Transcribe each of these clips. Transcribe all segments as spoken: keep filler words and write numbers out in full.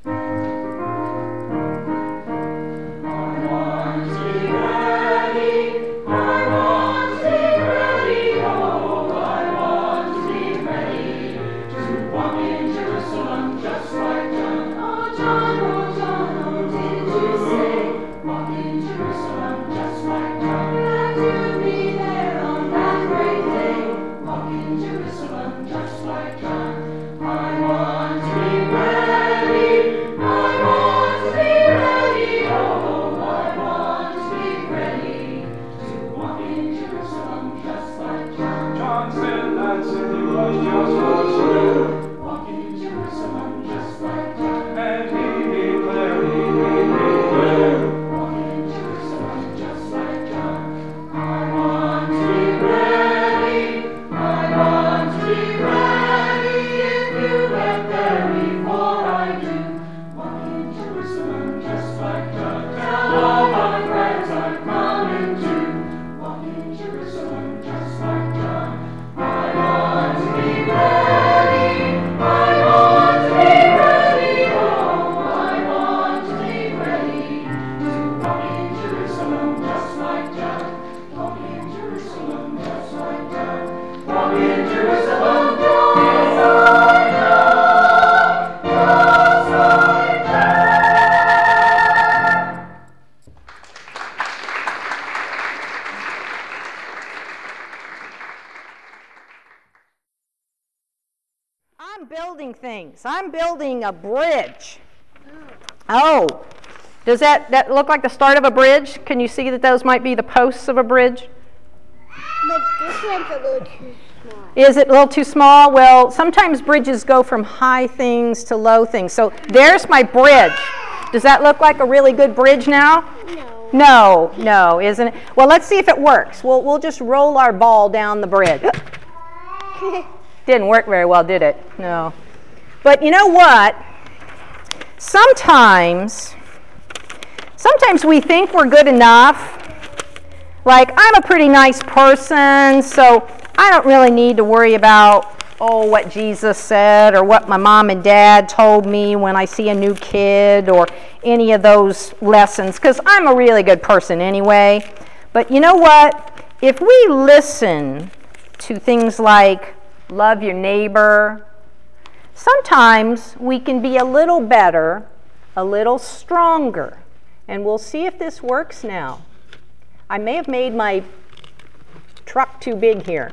I'm building things. I'm building a bridge. Oh, does that, that look like the start of a bridge? Can you see that those might be the posts of a bridge? But this one's a little too small. Is it a little too small? Well, sometimes bridges go from high things to low things. So there's my bridge. Does that look like a really good bridge now? No. No, no, isn't it? Well, let's see if it works. We'll, we'll just roll our ball down the bridge. Didn't work very well, did it? No. But you know what? Sometimes, sometimes we think we're good enough. Like, I'm a pretty nice person, so I don't really need to worry about, oh, what Jesus said or what my mom and dad told me when I see a new kid or any of those lessons, because I'm a really good person anyway. But you know what? If we listen to things like love your neighbor, sometimes we can be a little better, a little stronger. And we'll see if this works now. I may have made my truck too big here.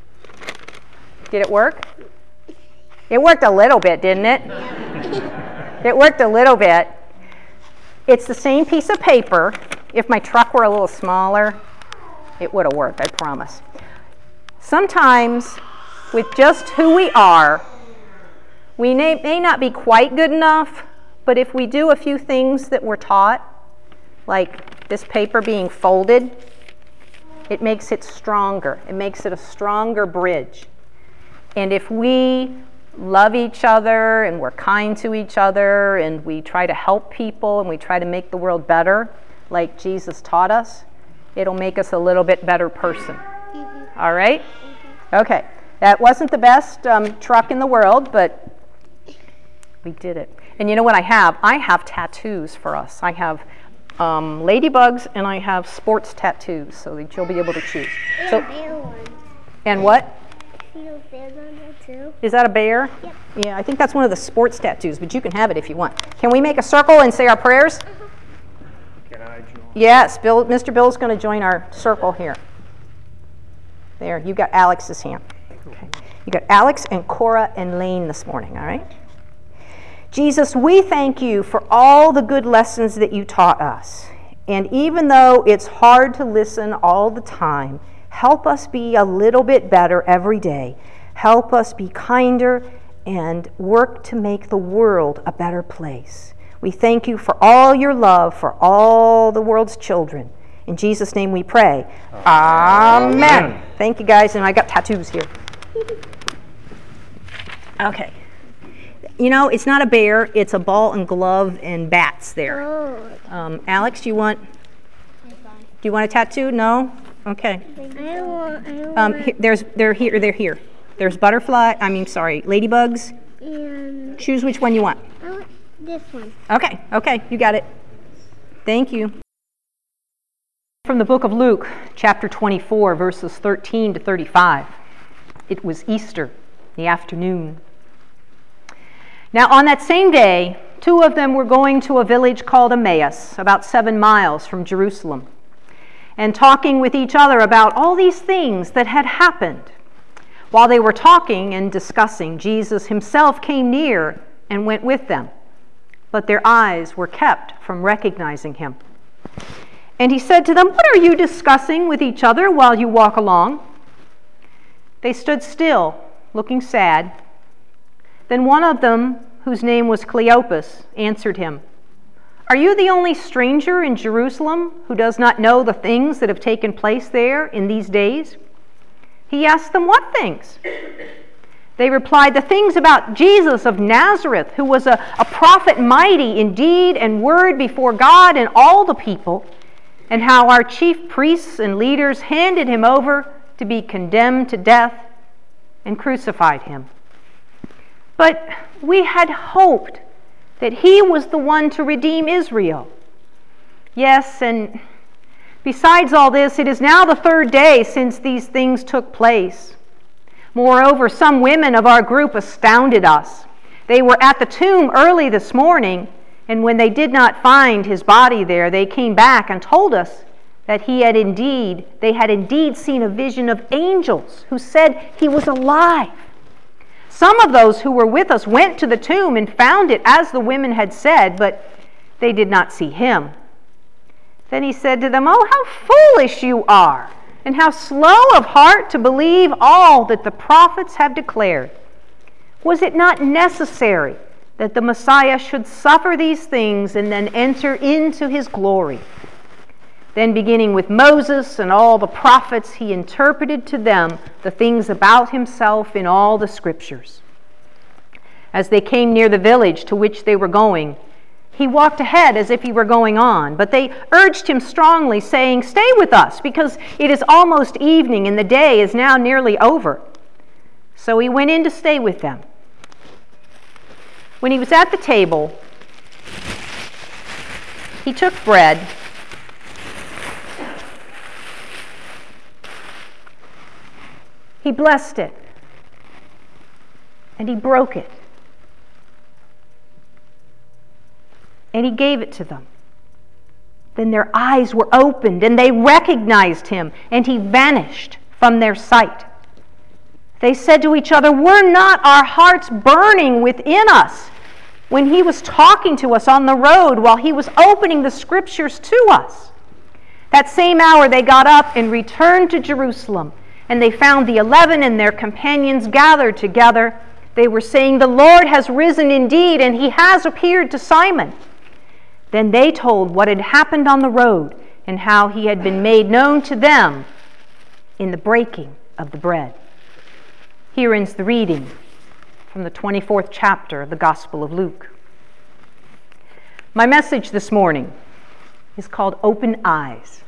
Did it work? It worked a little bit, didn't it? Yeah. It worked a little bit. It's the same piece of paper. If my truck were a little smaller, it would have worked, I promise. Sometimes, with just who we are, we may, may not be quite good enough, but if we do a few things that we're taught, like this paper being folded, it makes it stronger. It makes it a stronger bridge. And if we love each other and we're kind to each other and we try to help people and we try to make the world better, like Jesus taught us, it'll make us a little bit better person. Mm-hmm. All right? Mm-hmm. Okay. That wasn't the best um, truck in the world, but we did it. And you know what I have? I have tattoos for us. I have um, ladybugs and I have sports tattoos, so that you'll be able to choose. And so, bear ones. And what? See those bears on there too? Is that a bear? Yep. Yeah, I think that's one of the sports tattoos, but you can have it if you want. Can we make a circle and say our prayers? Uh-huh. Can I join? Yes, Bill, Mister Bill's going to join our circle here. There, you got Alex's hand. Okay. You got Alex and Cora and Lane this morning, all right? Jesus, we thank you for all the good lessons that you taught us. And even though it's hard to listen all the time, help us be a little bit better every day. Help us be kinder and work to make the world a better place. We thank you for all your love for all the world's children. In Jesus' name we pray. Amen. Amen. Thank you, guys. And I got tattoos here. Okay. You know, it's not a bear. It's a ball and glove and bats there. Oh. Um, Alex, do you want? Do you want a tattoo? No. Okay. I don't want. I don't Um, want. here, there's they're here. They're here. There's butterfly. I mean, sorry, ladybugs. And Choose which one you want. I want This one. Okay, okay, you got it. Thank you. From the book of Luke, chapter twenty-four, verses thirteen to thirty-five. It was Easter, the afternoon. Now on that same day, two of them were going to a village called Emmaus, about seven miles from Jerusalem, and talking with each other about all these things that had happened. While they were talking and discussing, Jesus himself came near and went with them, but their eyes were kept from recognizing him. And he said to them, "What are you discussing with each other while you walk along?" They stood still, looking sad. Then one of them, whose name was Cleopas, answered him, "Are you the only stranger in Jerusalem who does not know the things that have taken place there in these days?" He asked them, "What things?" They replied, "The things about Jesus of Nazareth, who was a, a prophet mighty in deed and word before God and all the people, and how our chief priests and leaders handed him over to be condemned to death and crucified him. But we had hoped that he was the one to redeem Israel. Yes, and besides all this, it is now the third day since these things took place. Moreover, some women of our group astounded us. They were at the tomb early this morning, and when they did not find his body there, they came back and told us that he had indeed, they had indeed seen a vision of angels who said he was alive. Some of those who were with us went to the tomb and found it as the women had said, but they did not see him." Then he said to them, "Oh, how foolish you are, and how slow of heart to believe all that the prophets have declared. Was it not necessary that the Messiah should suffer these things and then enter into his glory?" Then beginning with Moses and all the prophets, he interpreted to them the things about himself in all the scriptures. As they came near the village to which they were going, he walked ahead as if he were going on, but they urged him strongly, saying, "Stay with us, because it is almost evening and the day is now nearly over." So he went in to stay with them. When he was at the table, he took bread, he blessed it, and he broke it, and he gave it to them. Then their eyes were opened, and they recognized him, and he vanished from their sight. They said to each other, "Were not our hearts burning within us when he was talking to us on the road, while he was opening the scriptures to us?" That same hour they got up and returned to Jerusalem, and they found the eleven and their companions gathered together. They were saying, "The Lord has risen indeed, and he has appeared to Simon." Then they told what had happened on the road and how he had been made known to them in the breaking of the bread. Here ends the reading from the twenty-fourth chapter of the Gospel of Luke. My message this morning is called Open Eyes.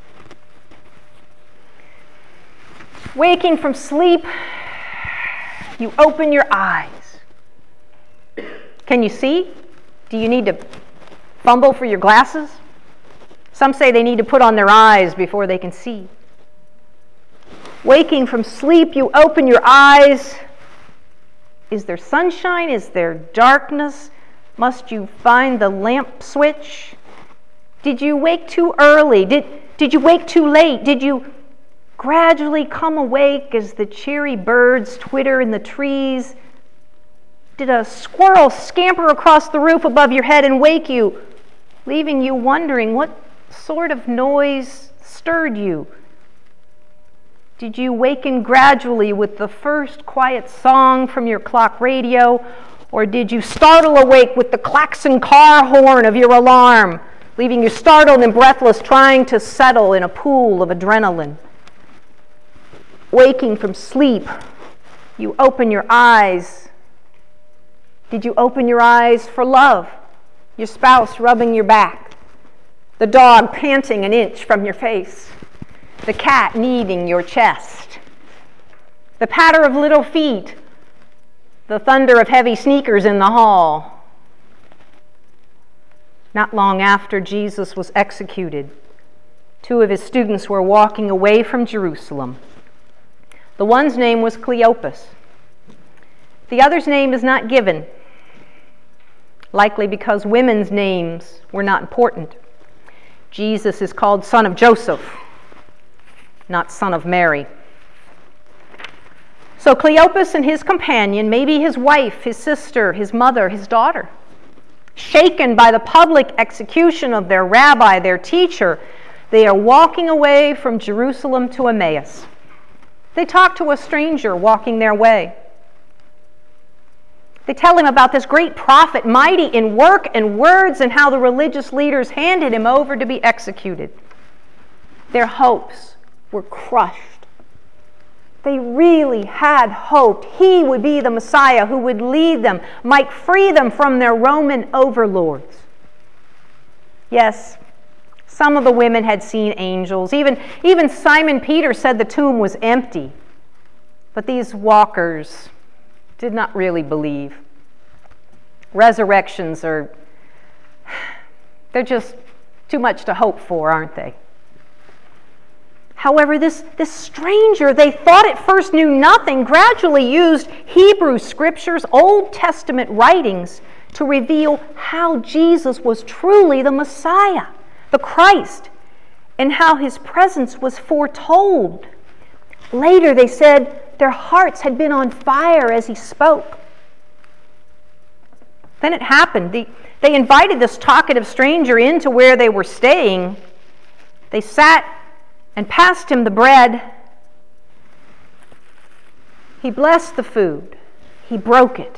Waking from sleep, you open your eyes. Can you see? Do you need to fumble for your glasses? Some say they need to put on their eyes before they can see. Waking from sleep, you open your eyes. Is there sunshine? Is there darkness? Must you find the lamp switch? Did you wake too early? Did, did you wake too late? Did you gradually come awake as the cheery birds twitter in the trees? Did a squirrel scamper across the roof above your head and wake you, leaving you wondering what sort of noise stirred you? Did you waken gradually with the first quiet song from your clock radio, or did you startle awake with the klaxon car horn of your alarm, leaving you startled and breathless, trying to settle in a pool of adrenaline? Waking from sleep, you open your eyes. Did you open your eyes for love? Your spouse rubbing your back, the dog panting an inch from your face, the cat kneading your chest, the patter of little feet, the thunder of heavy sneakers in the hall. Not long after Jesus was executed, two of his students were walking away from Jerusalem. The one's name was Cleopas. The other's name is not given, likely because women's names were not important. Jesus is called son of Joseph, not son of Mary. So Cleopas and his companion, maybe his wife, his sister, his mother, his daughter, shaken by the public execution of their rabbi, their teacher, they are walking away from Jerusalem to Emmaus. They talk to a stranger walking their way. They tell him about this great prophet, mighty in work and words, and how the religious leaders handed him over to be executed. Their hopes were crushed. They really had hoped he would be the Messiah who would lead them, might free them from their Roman overlords. Yes, some of the women had seen angels. Even, even Simon Peter said the tomb was empty. But these walkers did not really believe. Resurrections are, they're just too much to hope for, aren't they? However, this, this stranger, they thought at first knew nothing, gradually used Hebrew scriptures, Old Testament writings, to reveal how Jesus was truly the Messiah, the Christ, and how his presence was foretold. Later, they said their hearts had been on fire as he spoke. Then it happened. The, they invited this talkative stranger into where they were staying. They sat and passed him the bread. He blessed the food. He broke it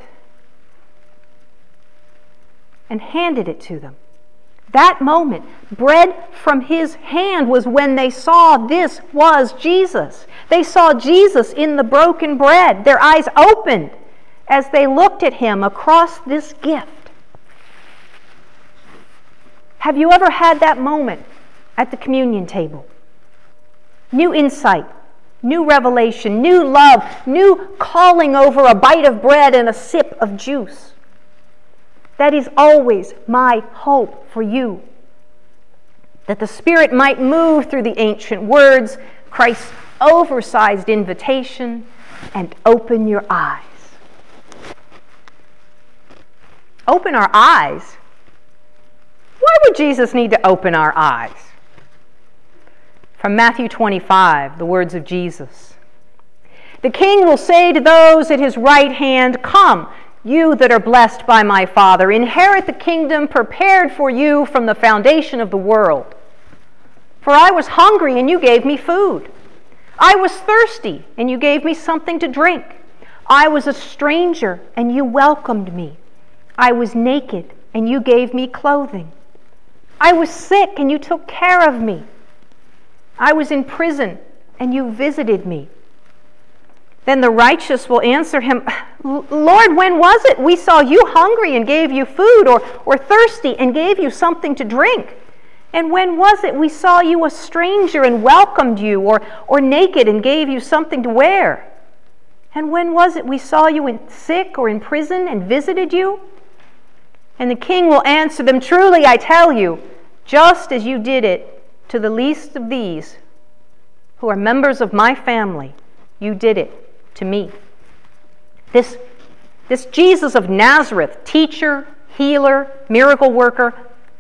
and handed it to them. That moment, bread from his hand, was when they saw this was Jesus. They saw Jesus in the broken bread. Their eyes opened as they looked at him across this gift. Have you ever had that moment at the communion table? New insight, new revelation, new love, new calling over a bite of bread and a sip of juice. That is always my hope for you. That the Spirit might move through the ancient words, Christ's oversized invitation, and open your eyes. Open our eyes? Why would Jesus need to open our eyes? From Matthew twenty-five, the words of Jesus. The King will say to those at his right hand, "Come, you that are blessed by my Father, inherit the kingdom prepared for you from the foundation of the world. For I was hungry, and you gave me food. I was thirsty, and you gave me something to drink. I was a stranger, and you welcomed me. I was naked, and you gave me clothing. I was sick, and you took care of me. I was in prison, and you visited me." Then the righteous will answer him, "Lord, when was it we saw you hungry and gave you food, or, or thirsty and gave you something to drink? And when was it we saw you a stranger and welcomed you, or, or naked and gave you something to wear? And when was it we saw you in, sick or in prison and visited you?" And the King will answer them, "Truly I tell you, just as you did it to the least of these who are members of my family, you did it to me." This, this Jesus of Nazareth, teacher, healer, miracle worker,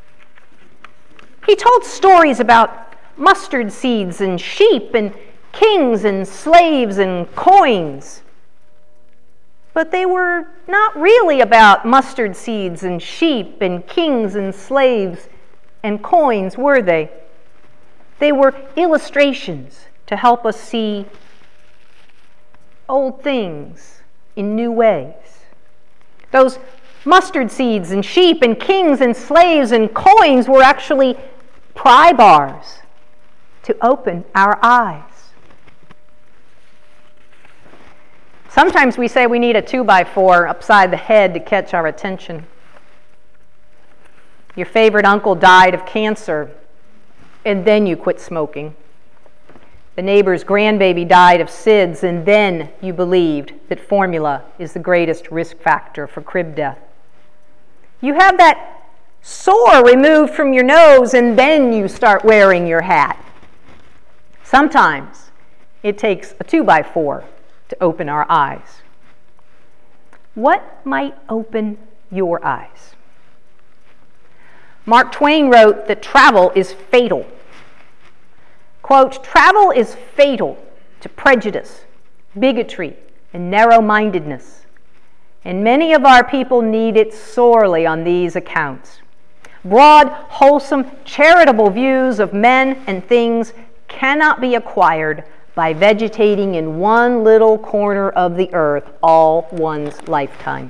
he told stories about mustard seeds and sheep and kings and slaves and coins. But they were not really about mustard seeds and sheep and kings and slaves and coins, were they? They were illustrations to help us see old things in new ways. Those mustard seeds and sheep and kings and slaves and coins were actually pry bars to open our eyes. Sometimes we say we need a two by four upside the head to catch our attention. Your favorite uncle died of cancer, and then you quit smoking. The neighbor's grandbaby died of S I D S, and then you believed that formula is the greatest risk factor for crib death. You have that sore removed from your nose, and then you start wearing your hat. Sometimes it takes a two by four to open our eyes. What might open your eyes? Mark Twain wrote that travel is fatal. Quote, travel is fatal to prejudice, bigotry, and narrow-mindedness, and many of our people need it sorely on these accounts. Broad, wholesome, charitable views of men and things cannot be acquired by vegetating in one little corner of the earth all one's lifetime.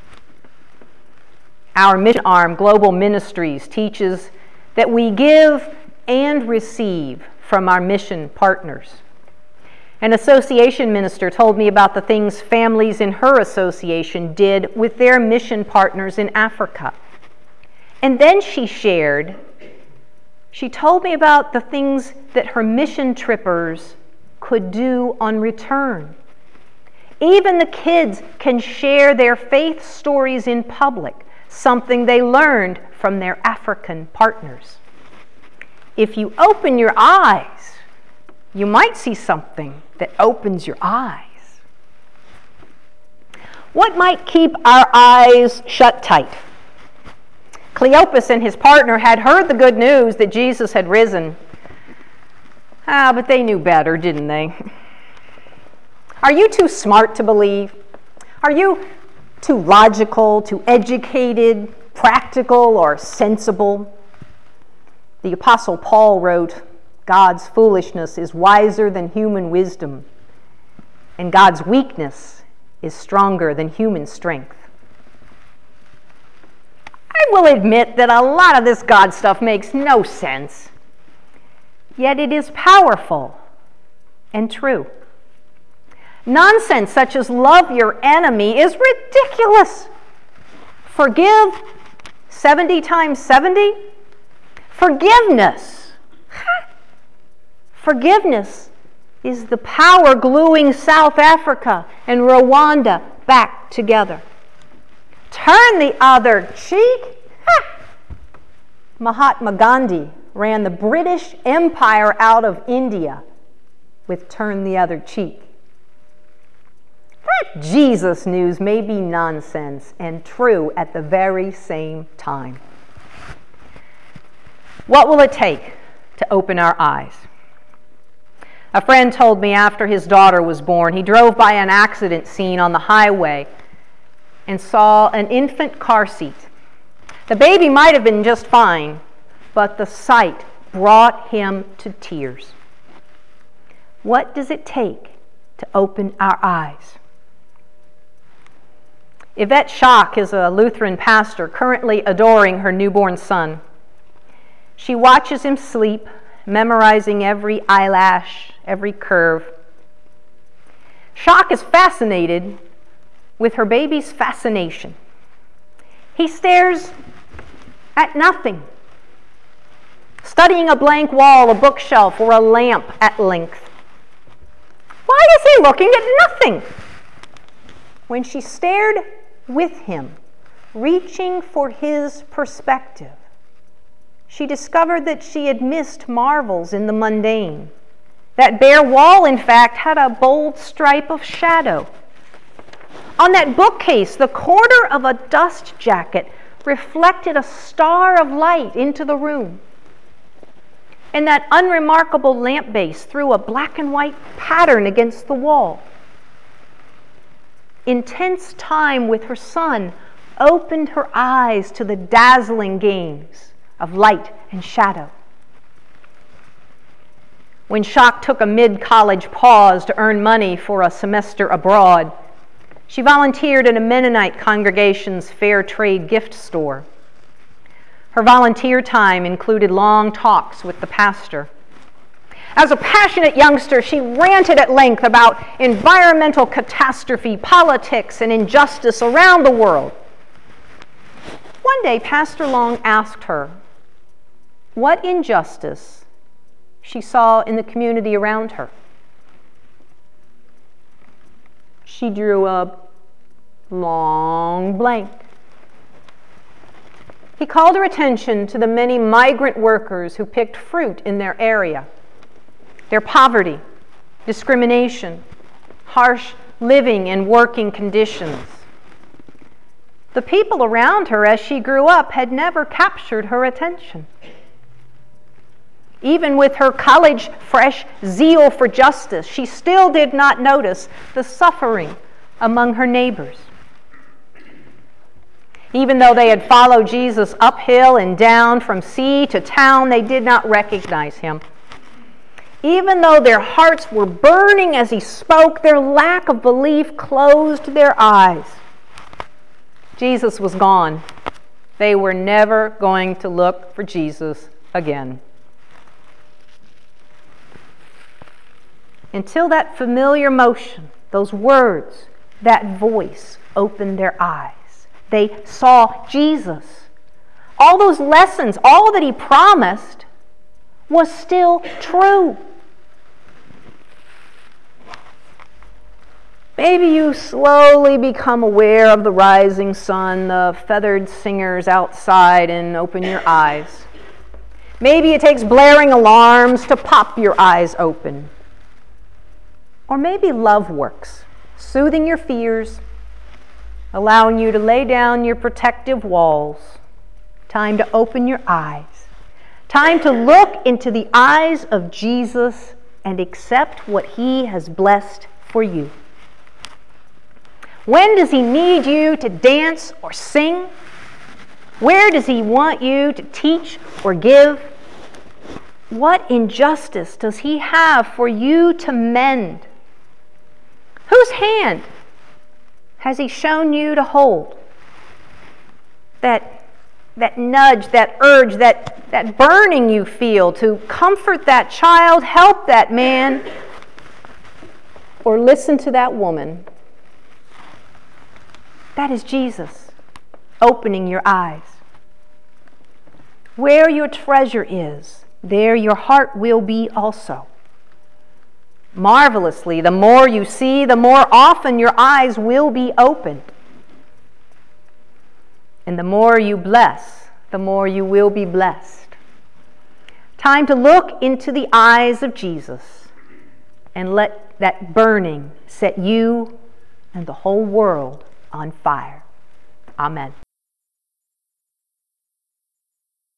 Our mission arm, Global Ministries, teaches that we give and receive from our mission partners. An association minister told me about the things families in her association did with their mission partners in Africa. And then she shared, she told me about the things that her mission trippers could do on return. Even the kids can share their faith stories in public, something they learned from their African partners. If you open your eyes, you might see something that opens your eyes. What might keep our eyes shut tight? Cleopas and his partner had heard the good news that Jesus had risen. Ah, but they knew better, didn't they? Are you too smart to believe? Are you too logical, too educated, practical, or sensible? The Apostle Paul wrote, God's foolishness is wiser than human wisdom, and God's weakness is stronger than human strength. I will admit that a lot of this God stuff makes no sense, yet it is powerful and true. Nonsense such as love your enemy is ridiculous. Forgive seventy times seventy? Forgiveness. Forgiveness is the power gluing South Africa and Rwanda back together. Turn the other cheek? Ha! Mahatma Gandhi ran the British Empire out of India with turn the other cheek. That Jesus news may be nonsense and true at the very same time. What will it take to open our eyes? A friend told me after his daughter was born, he drove by an accident scene on the highway and saw an infant car seat. The baby might have been just fine, but the sight brought him to tears. What does it take to open our eyes? Yvette Schock is a Lutheran pastor currently adoring her newborn son. She watches him sleep, memorizing every eyelash, every curve. Schock is fascinated with her baby's fascination. He stares at nothing, studying a blank wall, a bookshelf, or a lamp at length. Why is he looking at nothing? When she stared with him, reaching for his perspective, she discovered that she had missed marvels in the mundane. That bare wall, in fact, had a bold stripe of shadow. On that bookcase, the corner of a dust jacket reflected a star of light into the room. And that unremarkable lamp base threw a black and white pattern against the wall. Intense time with her son opened her eyes to the dazzling games of light and shadow. When Schock took a mid-college pause to earn money for a semester abroad, she volunteered in a Mennonite congregation's fair trade gift store. Her volunteer time included long talks with the pastor. As a passionate youngster, she ranted at length about environmental catastrophe, politics, and injustice around the world. One day, Pastor Long asked her what injustice she saw in the community around her. She drew a long blank. He called her attention to the many migrant workers who picked fruit in their area, their poverty, discrimination, harsh living and working conditions. The people around her as she grew up had never captured her attention. Even with her college fresh zeal for justice, she still did not notice the suffering among her neighbors. Even though they had followed Jesus uphill and down from sea to town, they did not recognize him. Even though their hearts were burning as he spoke, their lack of belief closed their eyes. Jesus was gone. They were never going to look for Jesus again. Until that familiar motion, those words, that voice opened their eyes. They saw Jesus. All those lessons, all that he promised was still true. Maybe you slowly become aware of the rising sun, the feathered singers outside, and open your eyes. Maybe it takes blaring alarms to pop your eyes open. Or maybe love works, soothing your fears, allowing you to lay down your protective walls. Time to open your eyes. Time to look into the eyes of Jesus and accept what he has blessed for you. When does he need you to dance or sing? Where does he want you to teach or give? What injustice does he have for you to mend? Whose hand has he shown you to hold? That, that nudge, that urge, that, that burning you feel to comfort that child, help that man, or listen to that woman. That is Jesus opening your eyes. Where your treasure is, there your heart will be also. Marvelously, the more you see, the more often your eyes will be opened. And the more you bless, the more you will be blessed. Time to look into the eyes of Jesus and let that burning set you and the whole world on fire. Amen.